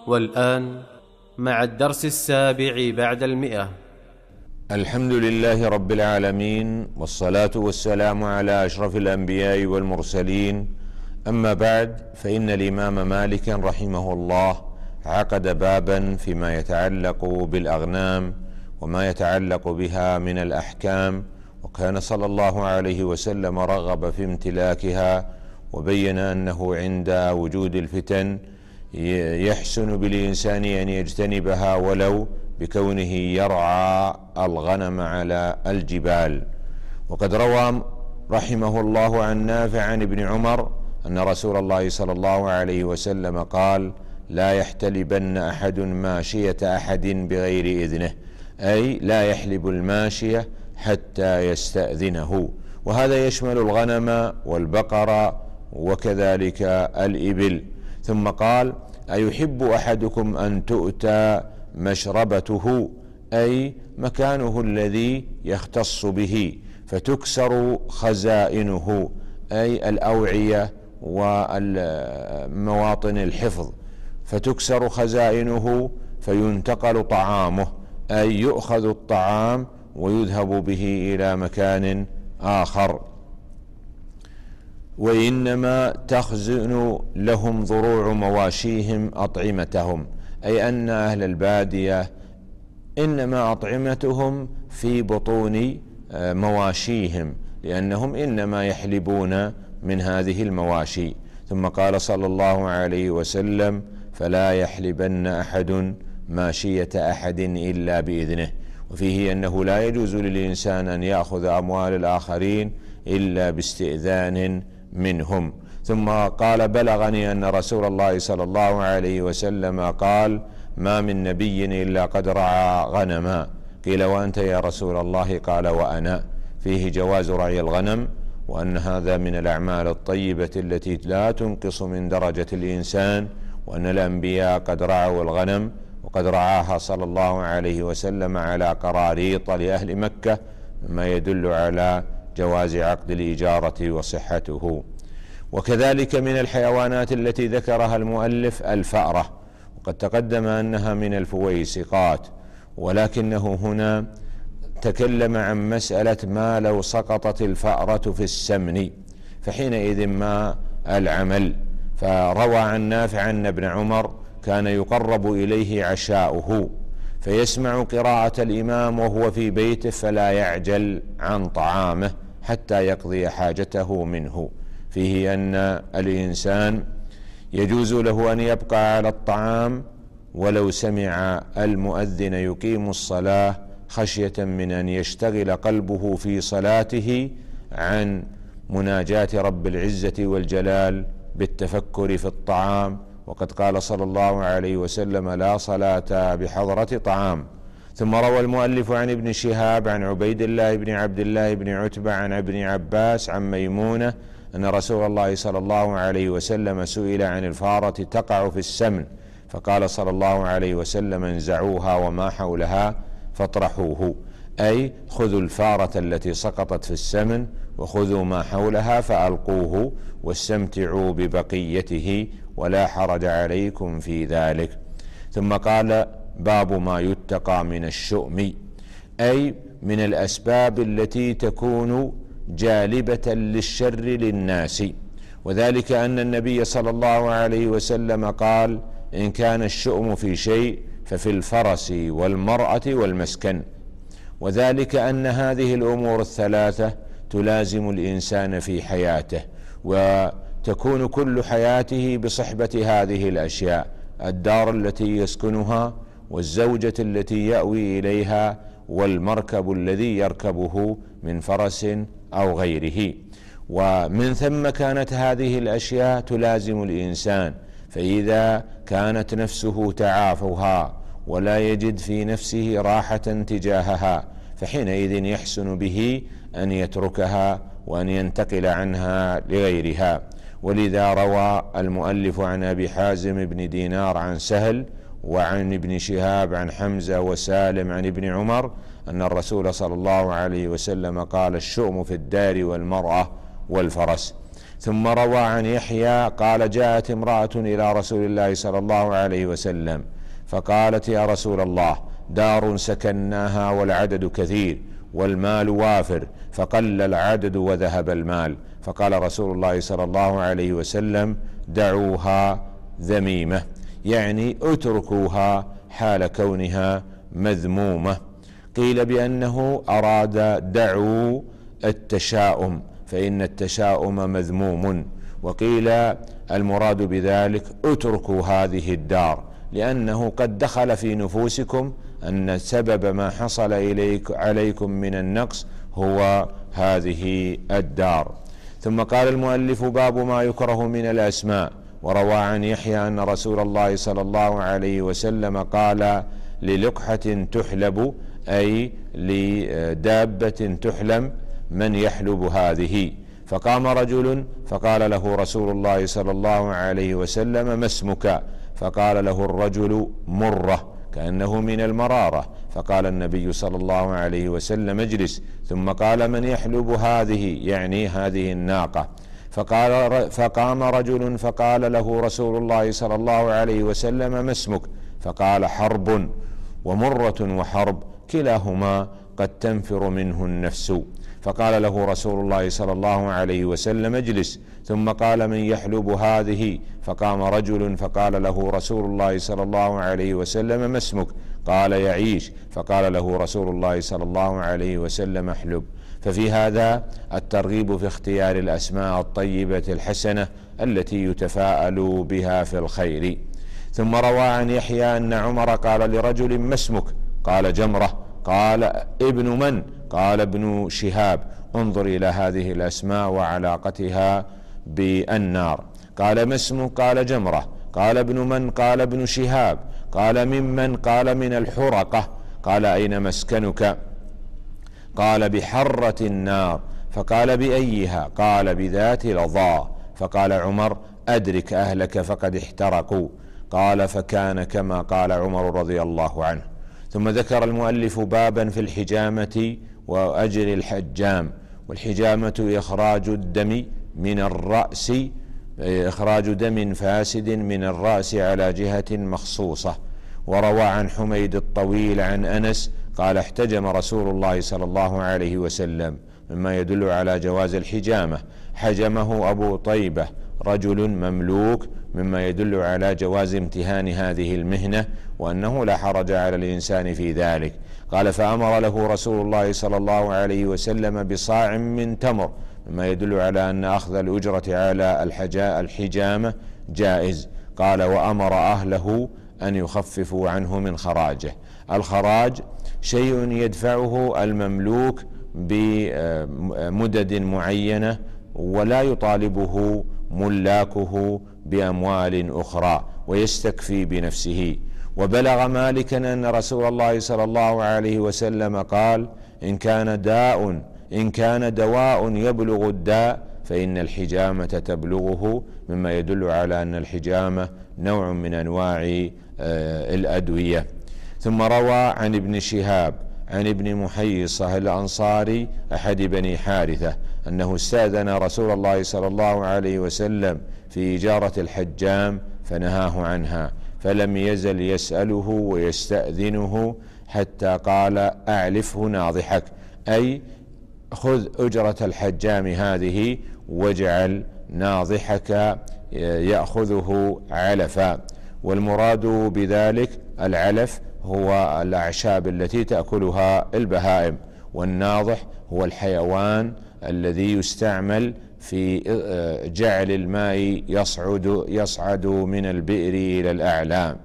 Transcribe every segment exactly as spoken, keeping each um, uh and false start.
والآن مع الدرس السابع بعد المئة. الحمد لله رب العالمين، والصلاة والسلام على أشرف الأنبياء والمرسلين. أما بعد، فإن الإمام مالك رحمه الله عقد بابا فيما يتعلق بالأغنام وما يتعلق بها من الأحكام، وكان صلى الله عليه وسلم رغب في امتلاكها، وبين أنه عند وجود الفتن يحسن بالإنسان أن يجتنبها ولو بكونه يرعى الغنم على الجبال. وقد روى رحمه الله عن نافع عن ابن عمر أن رسول الله صلى الله عليه وسلم قال: لا يحتلبن أحد ماشية أحد بغير إذنه، أي لا يحلب الماشية حتى يستأذنه. وهذا يشمل الغنم والبقر وكذلك الإبل. ثم قال: أيحب أحدكم أن تؤتى مشربته، أي مكانه الذي يختص به، فتكسر خزائنه، أي الأوعية ومواطن الحفظ، فتكسر خزائنه فينتقل طعامه، أي يؤخذ الطعام ويذهب به إلى مكان آخر. وإنما تخزن لهم ضروع مواشيهم أطعمتهم، أي أن أهل البادية إنما أطعمتهم في بطون مواشيهم، لأنهم إنما يحلبون من هذه المواشي. ثم قال صلى الله عليه وسلم: فلا يحلبن أحد ماشية أحد إلا بإذنه. وفيه أنه لا يجوز للإنسان أن يأخذ أموال الآخرين إلا باستئذان منهم. ثم قال: بلغني أن رسول الله صلى الله عليه وسلم قال: ما من نبي إلا قد رعى غنما. قيل: وأنت يا رسول الله؟ قال: وأنا. فيه جواز رعي الغنم، وأن هذا من الأعمال الطيبة التي لا تنقص من درجة الإنسان، وأن الأنبياء قد رعوا الغنم، وقد رعاها صلى الله عليه وسلم على قراريط لأهل مكة، مما يدل على جواز عقد الإجارة وصحته. وكذلك من الحيوانات التي ذكرها المؤلف الفأرة، وقد تقدم أنها من الفويسقات، ولكنه هنا تكلم عن مسألة ما لو سقطت الفأرة في السمن، فحينئذ ما العمل. فروى عن نافع أن ابن عمر كان يقرب إليه عشاؤه، فيسمع قراءة الإمام وهو في بيته فلا يعجل عن طعامه حتى يقضي حاجته منه. فيه أن الإنسان يجوز له أن يبقى على الطعام ولو سمع المؤذن يقيم الصلاة، خشية من أن يشتغل قلبه في صلاته عن مناجاة رب العزة والجلال بالتفكر في الطعام. وقد قال صلى الله عليه وسلم: لا صلاة بحضرة طعام. ثم روى المؤلف عن ابن شهاب عن عبيد الله بن عبد الله بن عتبة عن ابن عباس عن ميمونة أن رسول الله صلى الله عليه وسلم سئل عن الفارة تقع في السمن، فقال صلى الله عليه وسلم: انزعوها وما حولها فاطرحوه، أي خذوا الفارة التي سقطت في السمن وخذوا ما حولها فألقوه واستمتعوا ببقيته ولا حرج عليكم في ذلك. ثم قال: باب ما يتقى من الشؤم، أي من الأسباب التي تكون جالبة للشر للناس، وذلك أن النبي صلى الله عليه وسلم قال: إن كان الشؤم في شيء ففي الفرس والمرأة والمسكن. وذلك أن هذه الأمور الثلاثة تلازم الإنسان في حياته، وتكون كل حياته بصحبة هذه الأشياء: الدار التي يسكنها، والزوجة التي يأوي إليها، والمركب الذي يركبه من فرس أو غيره. ومن ثم كانت هذه الأشياء تلازم الإنسان، فإذا كانت نفسه تعافها ولا يجد في نفسه راحة تجاهها، فحينئذ يحسن به أن يتركها وأن ينتقل عنها لغيرها. ولذا روى المؤلف عن أبي حازم بن دينار عن سهل وعن ابن شهاب عن حمزة وسالم عن ابن عمر أن الرسول صلى الله عليه وسلم قال: الشؤم في الدار والمرأة والفرس. ثم روى عن يحيى قال جاءت امرأة إلى رسول الله صلى الله عليه وسلم فقالت يا رسول الله دار سكناها والعدد كثير والمال وافر فقل العدد وذهب المال، فقال رسول الله صلى الله عليه وسلم دعوها ذميمة، يعني اتركوها حال كونها مذمومة. قيل بأنه أراد دعوا التشاؤم فإن التشاؤم مذموم، وقيل المراد بذلك اتركوا هذه الدار لأنه قد دخل في نفوسكم أن سبب ما حصل إليك عليكم من النقص هو هذه الدار. ثم قال المؤلف باب ما يكره من الأسماء. وروى عن يحيى أن رسول الله صلى الله عليه وسلم قال للقحة تحلب أي لدابة تحلم من يحلب هذه، فقام رجل فقال له رسول الله صلى الله عليه وسلم ما اسمك؟ فقال له الرجل مرة كأنه من المرارة، فقال النبي صلى الله عليه وسلم اجلس، ثم قال من يحلب هذه يعني هذه الناقة، فقال فقام رجل فقال له رسول الله صلى الله عليه وسلم ما اسمك؟ فقال حرب، ومرة وحرب كلاهما قد تنفر منه النفس، فقال له رسول الله صلى الله عليه وسلم اجلس، ثم قال من يحلب هذه؟ فقام رجل فقال له رسول الله صلى الله عليه وسلم ما اسمك؟ قال يعيش، فقال له رسول الله صلى الله عليه وسلم احلب. ففي هذا الترغيب في اختيار الأسماء الطيبة الحسنة التي يتفاءل بها في الخير. ثم روى عن يحيى أن عمر قال لرجل ما اسمك؟ قال جمرة، قال ابن من؟ قال ابن شهاب. انظر إلى هذه الأسماء وعلاقتها بالنار. قال ما اسمك؟ قال جمرة. قال ابن من؟ قال ابن شهاب. قال ممن؟ قال من الحرقة. قال أين مسكنك؟ قال بحرة النار. فقال بأيها؟ قال بذات لظى. فقال عمر أدرك أهلك فقد احترقوا. قال فكان كما قال عمر رضي الله عنه. ثم ذكر المؤلف بابا في الحجامة وأجر الحجام. والحجامة إخراج الدم من الرأس، إخراج دم فاسد من الرأس على جهة مخصوصة. وروى عن حميد الطويل عن أنس قال احتجم رسول الله صلى الله عليه وسلم، مما يدل على جواز الحجامة. حجمه أبو طيبة رجل مملوك، مما يدل على جواز امتهان هذه المهنة وأنه لا حرج على الإنسان في ذلك. قال فأمر له رسول الله صلى الله عليه وسلم بصاع من تمر، مما يدل على أن أخذ الأجرة على الحجامة جائز. قال وأمر أهله أن يخففوا عنه من خراجه. الخراج شيء يدفعه المملوك بمدد معينة ولا يطالبه ملاكه بأموال أخرى ويستكفي بنفسه. وبلغ مالكا أن رسول الله صلى الله عليه وسلم قال إن كان داء إن كان دواء يبلغ الداء فإن الحجامة تبلغه، مما يدل على أن الحجامة نوع من أنواع الأدوية. ثم روى عن ابن شهاب عن ابن محيصة الأنصاري أحد بني حارثة أنه استأذن رسول الله صلى الله عليه وسلم في إجارة الحجام فنهاه عنها، فلم يزل يسأله ويستأذنه حتى قال أعلفه ناضحك، أي خذ أجرة الحجام هذه واجعل ناضحك يأخذه علفا. والمراد بذلك العلف هو الأعشاب التي تأكلها البهائم، والناضح هو الحيوان الذي يستعمل في جعل الماء يصعد يصعد من البئر إلى الأعلى.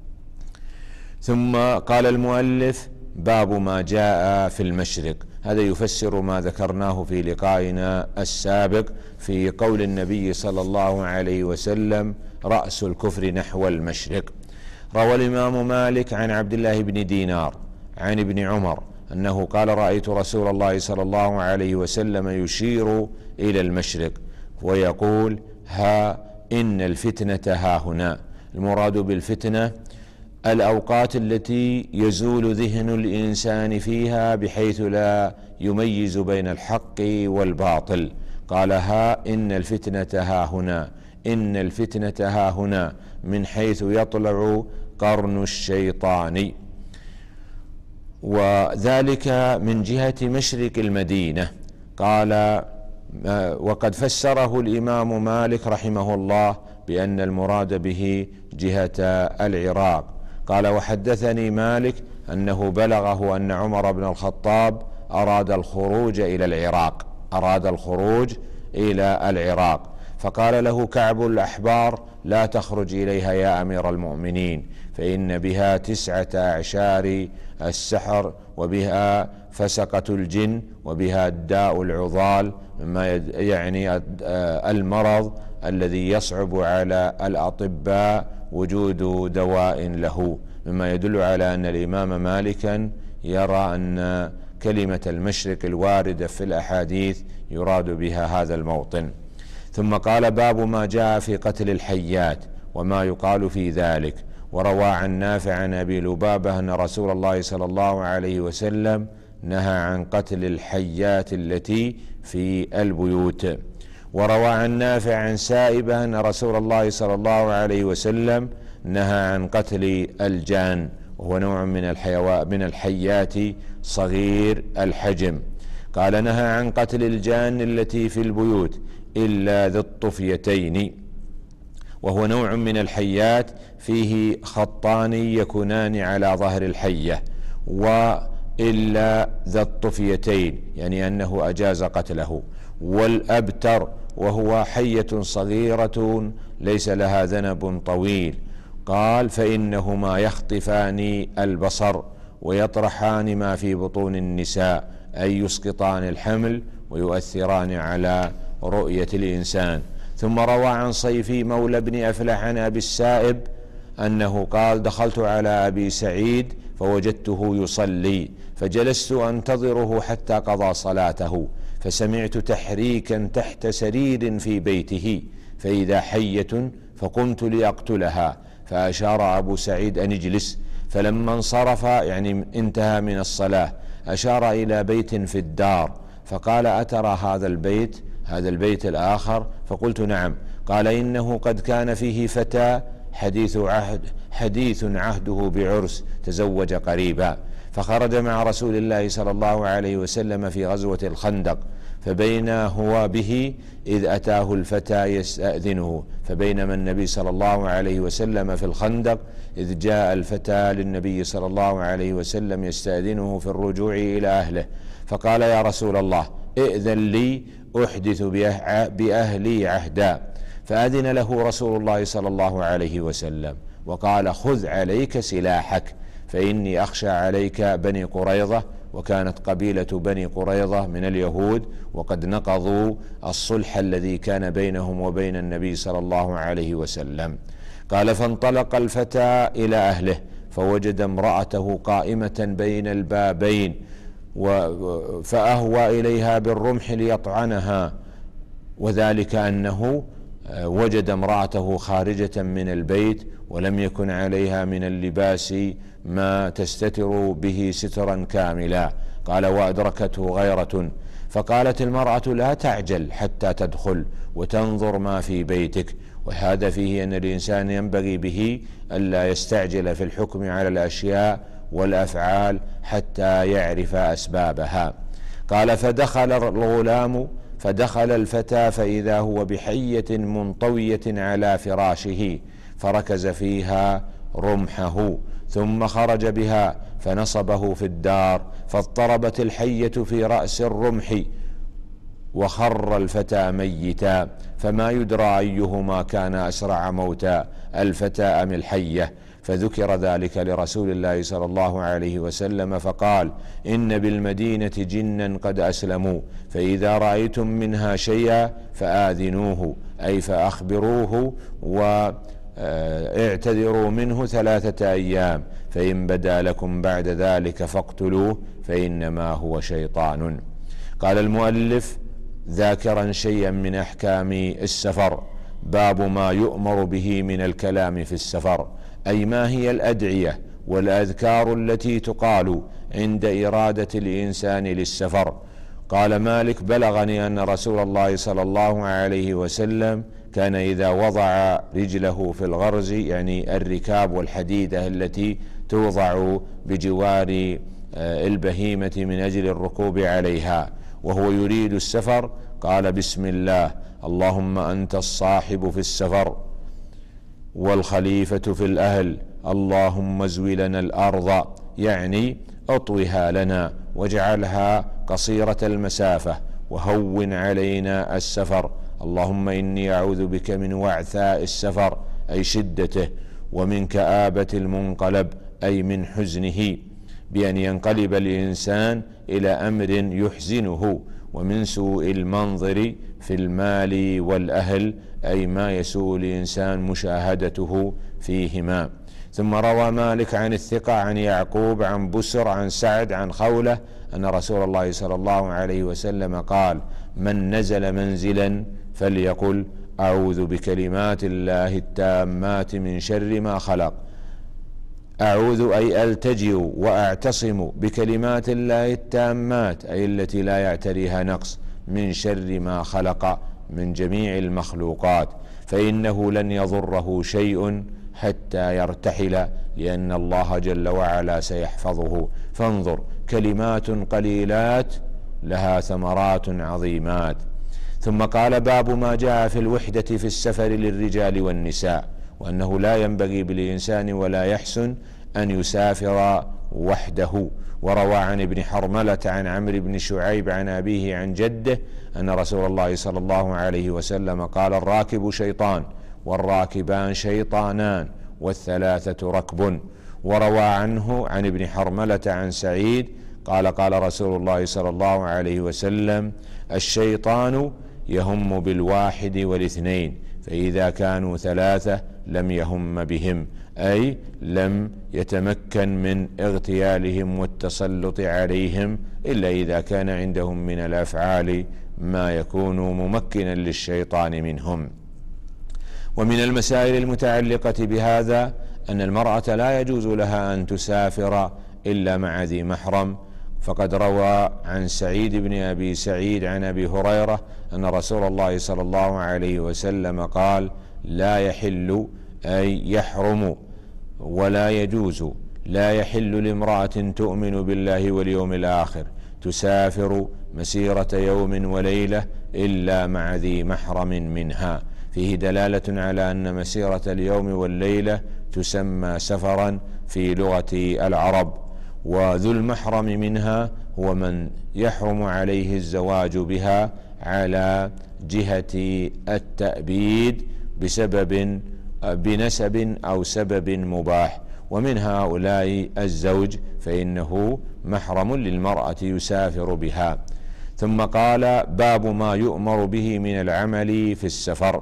ثم قال المؤلف باب ما جاء في المشرق. هذا يفسر ما ذكرناه في لقائنا السابق في قول النبي صلى الله عليه وسلم رأس الكفر نحو المشرق. روى الإمام مالك عن عبد الله بن دينار عن ابن عمر أنه قال رأيت رسول الله صلى الله عليه وسلم يشير إلى المشرق ويقول ها إن الفتنة ها هنا. المراد بالفتنة الأوقات التي يزول ذهن الإنسان فيها بحيث لا يميز بين الحق والباطل. قال ها إن الفتنة ها هنا، إن الفتنة ها هنا، من حيث يطلع قرن الشيطان. وذلك من جهة مشرق المدينة. قال وقد فسره الإمام مالك رحمه الله بأن المراد به جهة العراق. قال وحدثني مالك أنه بلغه أن عمر بن الخطاب أراد الخروج إلى العراق أراد الخروج إلى العراق فقال له كعب الأحبار لا تخرج إليها يا أمير المؤمنين، فإن بها تسعة أعشار السحر، وبها فسقة الجن، وبها الداء العضال، مما يعني المرض الذي يصعب على الأطباء وجود دواء له، مما يدل على أن الإمام مالكا يرى أن كلمة المشرق الواردة في الأحاديث يراد بها هذا الموطن. ثم قال باب ما جاء في قتل الحيات وما يقال في ذلك. وروى عن نافع عن أبي لبابة أن رسول الله صلى الله عليه وسلم نهى عن قتل الحيات التي في البيوت. وروى عن نافع عن سائبة أن رسول الله صلى الله عليه وسلم نهى عن قتل الجان، وهو نوع من الحيوان من الحيات صغير الحجم. قال نهى عن قتل الجان التي في البيوت إلا ذي الطفيتين، وهو نوع من الحيات فيه خطان يكونان على ظهر الحية، وإلا ذا الطفيتين يعني أنه أجاز قتله. والأبتر وهو حية صغيرة ليس لها ذنب طويل. قال فإنهما يخطفان البصر ويطرحان ما في بطون النساء، أي يسقطان الحمل ويؤثران على رؤية الإنسان. ثم روى عن صيفي مولى بن أفلح عن أبي السائب أنه قال دخلت على أبي سعيد فوجدته يصلي، فجلست أنتظره حتى قضى صلاته، فسمعت تحريكا تحت سرير في بيته، فإذا حية، فقمت لأقتلها، فأشار أبو سعيد أن اجلس، فلما انصرف يعني انتهى من الصلاة أشار إلى بيت في الدار، فقال أترى هذا البيت هذا البيت الآخر؟ فقلت نعم. قال إنه قد كان فيه فتى حديث عهد حديث عهده بعرس تزوج قريبا، فخرج مع رسول الله صلى الله عليه وسلم في غزوة الخندق، فبينا هو به إذ أتاه الفتى يستأذنه، فبينما النبي صلى الله عليه وسلم في الخندق إذ جاء الفتى للنبي صلى الله عليه وسلم يستأذنه في الرجوع إلى أهله، فقال يا رسول الله ائذن لي أحدث بأهلي عهدا، فأذن له رسول الله صلى الله عليه وسلم وقال خذ عليك سلاحك فإني أخشى عليك بني قريظة، وكانت قبيلة بني قريظة من اليهود وقد نقضوا الصلح الذي كان بينهم وبين النبي صلى الله عليه وسلم. قال فانطلق الفتى إلى أهله فوجد امرأته قائمة بين البابين فأهوى إليها بالرمح ليطعنها، وذلك أنه وجد امرأته خارجة من البيت ولم يكن عليها من اللباس ما تستتر به سترا كاملا. قال وأدركته غيرة، فقالت المرأة لا تعجل حتى تدخل وتنظر ما في بيتك. وهذا فيه أن الإنسان ينبغي به ألا يستعجل في الحكم على الأشياء والأفعال حتى يعرف أسبابها. قال فدخل الغلام فدخل الفتى فإذا هو بحية منطوية على فراشه، فركز فيها رمحه ثم خرج بها فنصبه في الدار، فاضطربت الحية في رأس الرمح وخر الفتى ميتا، فما يدرى أيهما كان أسرع موتا الفتى أم الحية. فذكر ذلك لرسول الله صلى الله عليه وسلم فقال إن بالمدينة جنا قد أسلموا، فإذا رأيتم منها شيئا فآذنوه أي فأخبروه واعتذروا منه ثلاثة أيام، فإن بدا لكم بعد ذلك فاقتلوه فإنما هو شيطان. قال المؤلف ذاكرا شيئا من أحكام السفر. باب ما يؤمر به من الكلام في السفر، أي ما هي الأدعية والأذكار التي تقال عند إرادة الإنسان للسفر. قال مالك: بلغني أن رسول الله صلى الله عليه وسلم كان إذا وضع رجله في الغرز، يعني الركاب والحديدة التي توضع بجوار البهيمة من أجل الركوب عليها وهو يريد السفر، قال: بسم الله، اللهم أنت الصاحب في السفر والخليفة في الأهل، اللهم ازوي لنا الأرض، يعني اطوها لنا واجعلها قصيرة المسافة وهون علينا السفر، اللهم إني أعوذ بك من وعثاء السفر أي شدته، ومن كآبة المنقلب أي من حزنه، بأن ينقلب الإنسان إلى أمر يحزنه، ومن سوء المنظر في المال والأهل أي ما يسوء الإنسان مشاهدته فيهما. ثم روى مالك عن الثقة عن يعقوب عن بسر عن سعد عن خولة أن رسول الله صلى الله عليه وسلم قال: من نزل منزلا فليقل أعوذ بكلمات الله التامات من شر ما خلق. أعوذ أي ألتجئ وأعتصم بكلمات الله التامات أي التي لا يعتريها نقص من شر ما خلق من جميع المخلوقات، فإنه لن يضره شيء حتى يرتحل، لأن الله جل وعلا سيحفظه. فانظر، كلمات قليلات لها ثمرات عظيمات. ثم قال: باب ما جاء في الوحدة في السفر للرجال والنساء، وأنه لا ينبغي بالإنسان ولا يحسن أن يسافر وحده. وروى عن ابن حرملة عن عمرو بن شعيب عن أبيه عن جده أن رسول الله صلى الله عليه وسلم قال: الراكب شيطان والراكبان شيطانان والثلاثة ركب. وروى عنه عن ابن حرملة عن سعيد قال: قال رسول الله صلى الله عليه وسلم: الشيطان يهم بالواحد والاثنين، فإذا كانوا ثلاثة لم يهم بهم، أي لم يتمكن من اغتيالهم والتسلط عليهم إلا إذا كان عندهم من الأفعال ما يكون ممكنا للشيطان منهم. ومن المسائل المتعلقة بهذا أن المرأة لا يجوز لها أن تسافر إلا مع ذي محرم، فقد روى عن سعيد بن أبي سعيد عن أبي هريرة أن رسول الله صلى الله عليه وسلم قال: لا يحل أي يحرم ولا يجوز، لا يحل لامرأة تؤمن بالله واليوم الآخر تسافر مسيرة يوم وليلة إلا مع ذي محرم منها. فيه دلالة على أن مسيرة اليوم والليلة تسمى سفرا في لغة العرب. وذو المحرم منها هو من يحرم عليه الزواج بها على جهة التأبيد بسبب بنسب أو سبب مباح، ومن هؤلاء الزوج فإنه محرم للمرأة يسافر بها. ثم قال: باب ما يؤمر به من العمل في السفر.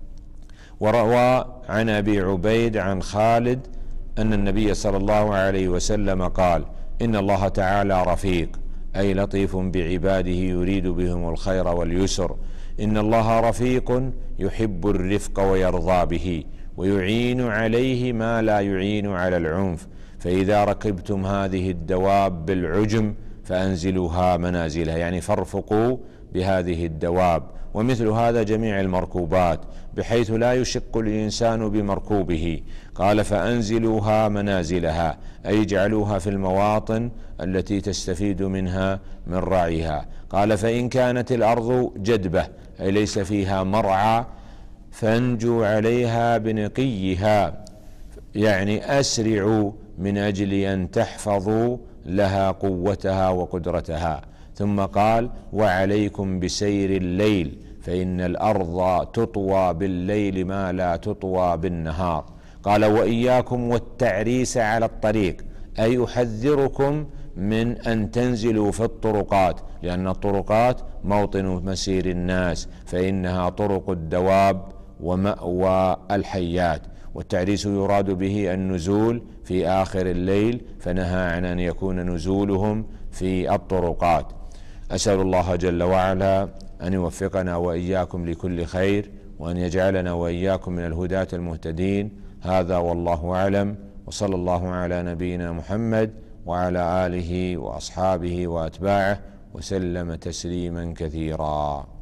وروى عن أبي عبيد عن خالد أن النبي صلى الله عليه وسلم قال: إن الله تعالى رفيق أي لطيف بعباده يريد بهم الخير واليسر. إن الله رفيق يحب الرفق ويرضى به ويعين عليه ما لا يعين على العنف، فإذا ركبتم هذه الدواب بالعجم فأنزلوها منازلها، يعني فارفقوا بهذه الدواب. ومثل هذا جميع المركوبات بحيث لا يشق الإنسان بمركوبه. قال: فأنزلوها منازلها أي اجعلوها في المواطن التي تستفيد منها من رعيها. قال: فإن كانت الأرض جدبة أي ليس فيها مرعى فانجوا عليها بنقيها، يعني أسرعوا من أجل أن تحفظوا لها قوتها وقدرتها. ثم قال: وعليكم بسير الليل فإن الأرض تطوى بالليل ما لا تطوى بالنهار. قال: وإياكم والتعريس على الطريق أي أحذركم من أن تنزلوا في الطرقات، لأن الطرقات موطن مسير الناس، فإنها طرق الدواب ومأوى الحيات. والتعريس يراد به النزول في آخر الليل، فنهى عن أن يكون نزولهم في الطرقات. أسأل الله جل وعلا أن يوفقنا وإياكم لكل خير، وأن يجعلنا وإياكم من الهداة المهتدين. هذا والله أعلم، وصلى الله على نبينا محمد وعلى آله وأصحابه وأتباعه، وسلم تسليما كثيرا.